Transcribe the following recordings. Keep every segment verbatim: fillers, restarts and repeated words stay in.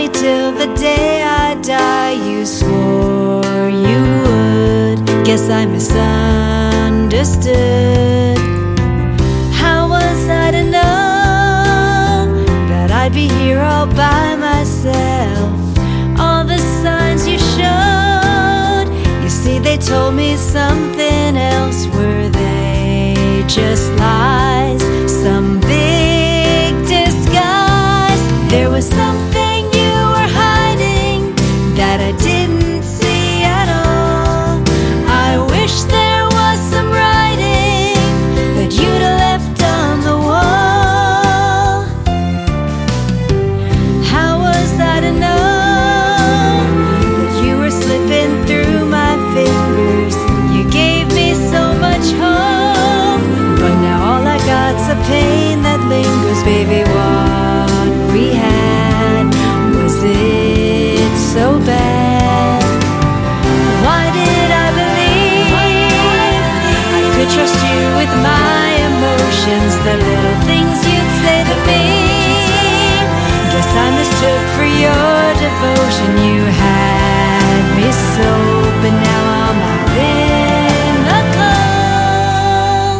me till the day I die. You swore you would. Guess I misunderstood. How was I to know that I'd be here all by myself? All the signs you showed, you see, they told me something else. Were they just lies? Some big disguise? There was something you were hiding that I didn't see at all. I wish there was some writing that you'd have left on the wall. How was I to know that you were slipping through my fingers? You gave me so much hope, but now all I got's a pain that lingers. Baby, what we had, was it so bad? Why did I believe I could trust you with my emotions? The little things you'd say to me, guess I mistook for your devotion. You had me so, but now I'm out in the cold.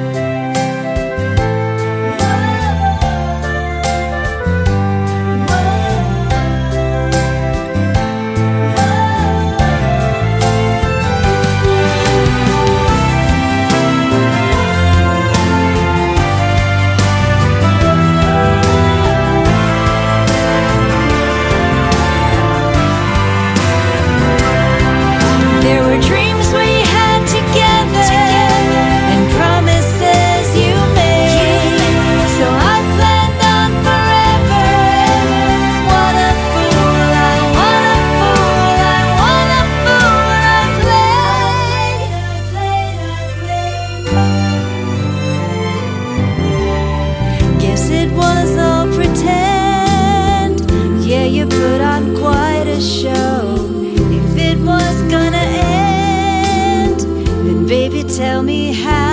There were dreams we had together, and promises you made, so I planned on forever. What a fool, I what a fool, I what a fool I played. Guess it was all pretend. Yeah, you put on quite a show. If it was gonna end, then baby, tell me how.